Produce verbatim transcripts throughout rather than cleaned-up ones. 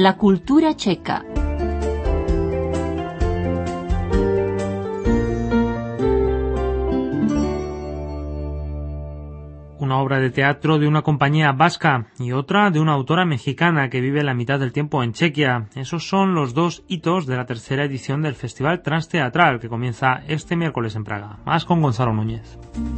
La cultura checa. Una obra de teatro de una compañía vasca y otra de una autora mexicana que vive la mitad del tiempo en Chequia. Esos son los dos hitos de la tercera edición del Festival Transteatral que comienza este miércoles en Praga. Más con Gonzalo Núñez.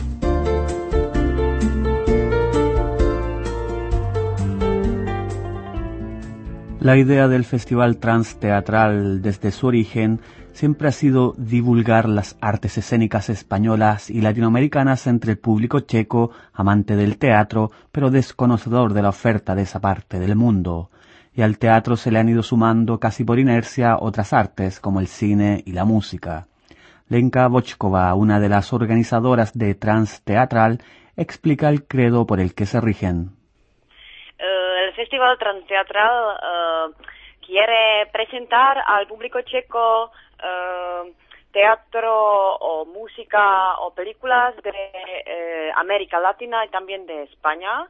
La idea del Festival Transteatral desde su origen siempre ha sido divulgar las artes escénicas españolas y latinoamericanas entre el público checo, amante del teatro, pero desconocedor de la oferta de esa parte del mundo. Y al teatro se le han ido sumando casi por inercia otras artes como el cine y la música. Lenka Vochkova, una de las organizadoras de Transteatral, explica el credo por el que se rigen. El Festival Transteatral uh, quiere presentar al público checo uh, teatro o música o películas de uh, América Latina y también de España.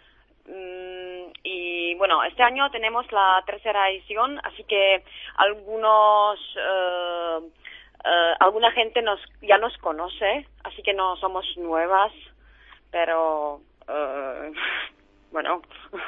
Um, y bueno, este año tenemos la tercera edición, así que algunos uh, uh, alguna gente nos ya nos conoce, así que no somos nuevas, pero uh, bueno.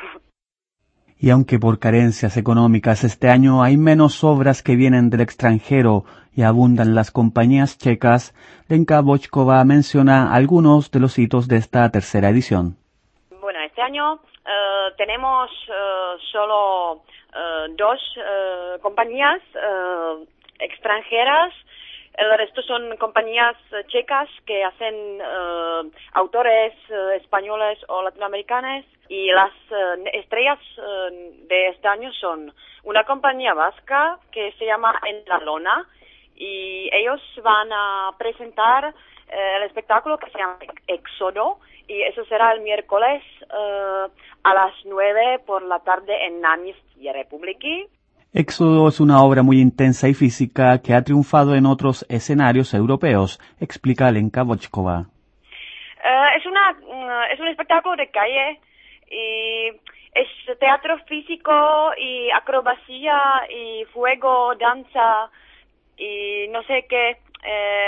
Y aunque por carencias económicas este año hay menos obras que vienen del extranjero y abundan las compañías checas, Lenka Vochkova menciona algunos de los hitos de esta tercera edición. Bueno, este año uh, tenemos uh, solo uh, dos uh, compañías uh, extranjeras. El resto son compañías uh, checas que hacen uh, autores uh, españoles o latinoamericanos. Y las uh, estrellas uh, de este año son una compañía vasca que se llama En la Lona y ellos van a presentar uh, el espectáculo que se llama Éxodo y eso será el miércoles uh, a las nueve por la tarde en Náměstí Republiky. Éxodo es una obra muy intensa y física que ha triunfado en otros escenarios europeos, explica Lenka Vochkova. Uh, es, una, uh, es un espectáculo de calle. Y es teatro físico y acrobacia y fuego, danza y no sé qué. Eh,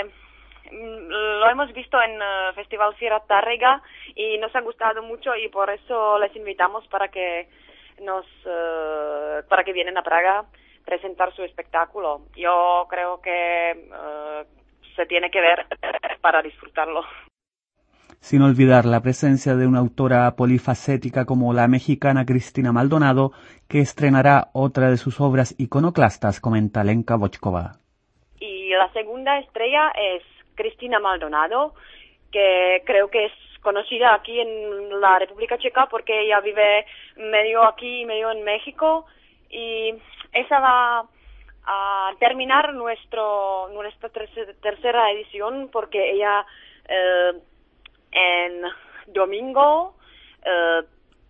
lo hemos visto en el uh, Festival Sierra Tárrega y nos ha gustado mucho y por eso les invitamos para que nos uh, para que vienen a Praga a presentar su espectáculo. Yo creo que uh, se tiene que ver para disfrutarlo. Sin olvidar la presencia de una autora polifacética como la mexicana Cristina Maldonado, que estrenará otra de sus obras iconoclastas, comenta Lenka Vochkova. Y la segunda estrella es Cristina Maldonado, que creo que es conocida aquí en la República Checa porque ella vive medio aquí y medio en México, y esa va a terminar nuestro nuestra tercera edición porque ella eh, en domingo uh,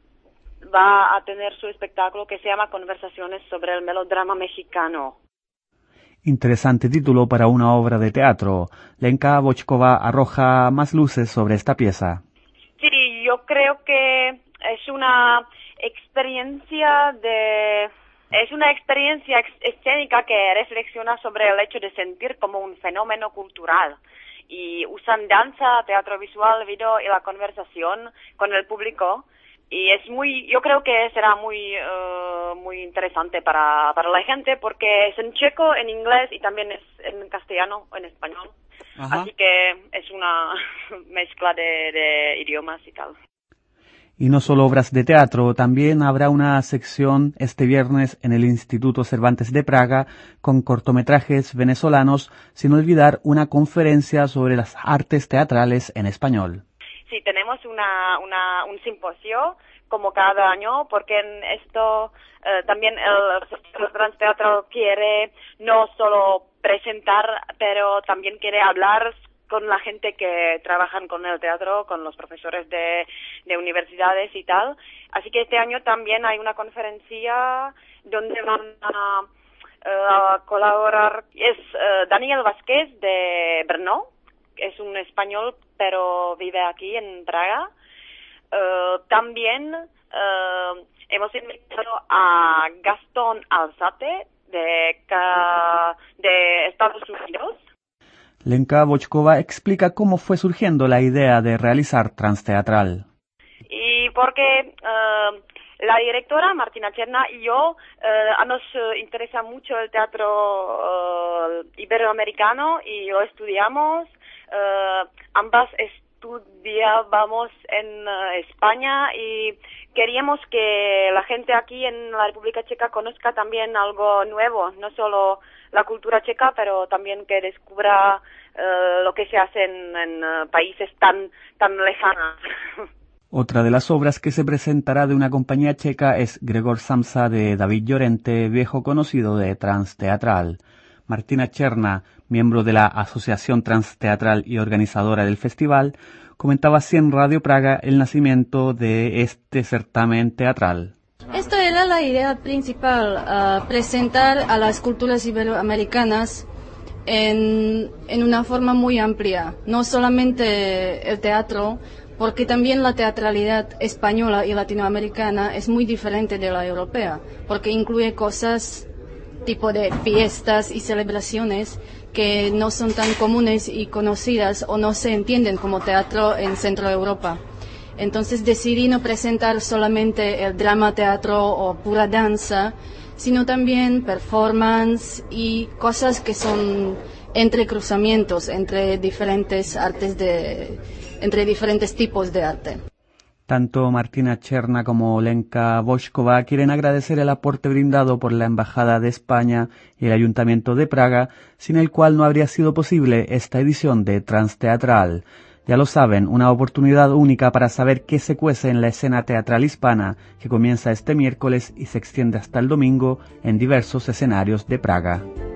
va a tener su espectáculo que se llama Conversaciones sobre el melodrama mexicano. Interesante título para una obra de teatro. Lenka Vochkova arroja más luces sobre esta pieza. Sí, yo creo que es una experiencia de es una experiencia escénica que reflexiona sobre el hecho de sentir como un fenómeno cultural. Y usan danza, teatro visual, video y la conversación con el público y es muy, yo creo que será muy uh, muy interesante para para la gente porque es en checo, en inglés y también es en castellano o en español. Ajá. Así que es una mezcla de, de idiomas y tal. Y no solo obras de teatro, también habrá una sección este viernes en el Instituto Cervantes de Praga con cortometrajes venezolanos, sin olvidar una conferencia sobre las artes teatrales en español. Sí, tenemos una, una un simposio como cada año, porque en esto eh, también el Festival Transteatral quiere no solo presentar, pero también quiere hablar con la gente que trabajan con el teatro, con los profesores de, de universidades y tal. Así que este año también hay una conferencia donde van a, a colaborar. Es uh, Daniel Vázquez de Brno, es un español pero vive aquí en Praga. Uh, también uh, hemos invitado a Gastón Alzate de, de Estados Unidos. Lenka Bochkova explica cómo fue surgiendo la idea de realizar Transteatral. Y porque uh, la directora Martina Cherna y yo uh, nos uh, interesa mucho el teatro uh, iberoamericano y lo estudiamos. Uh, ambas estudiábamos en uh, España y queríamos que la gente aquí en la República Checa conozca también algo nuevo, no solo la cultura checa, pero también que descubra uh, lo que se hace en, en uh, países tan, tan lejanos. Otra de las obras que se presentará de una compañía checa es Gregor Samsa de David Llorente, viejo conocido de Transteatral. Martina Cherna, miembro de la Asociación Transteatral y organizadora del festival, comentaba así en Radio Praga el nacimiento de este certamen teatral. Esta era la idea principal, uh, presentar a las culturas iberoamericanas en, en una forma muy amplia, no solamente el teatro, porque también la teatralidad española y latinoamericana es muy diferente de la europea, porque incluye cosas tipo de fiestas y celebraciones que no son tan comunes y conocidas o no se entienden como teatro en Centro Europa. Entonces decidí no presentar solamente el drama teatro o pura danza, sino también performance y cosas que son entrecruzamientos entre diferentes artes de, entre diferentes tipos de arte. Tanto Martina Cherna como Lenka Bochkova quieren agradecer el aporte brindado por la Embajada de España y el Ayuntamiento de Praga, sin el cual no habría sido posible esta edición de Transteatral. Ya lo saben, una oportunidad única para saber qué se cuece en la escena teatral hispana, que comienza este miércoles y se extiende hasta el domingo en diversos escenarios de Praga.